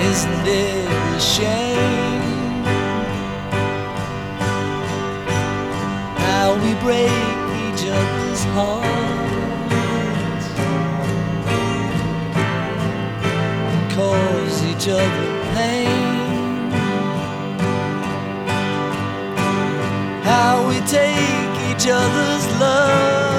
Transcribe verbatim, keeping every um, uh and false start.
Isn't it a shame how we break each other's hearts and cause each other pain? How we take each other's love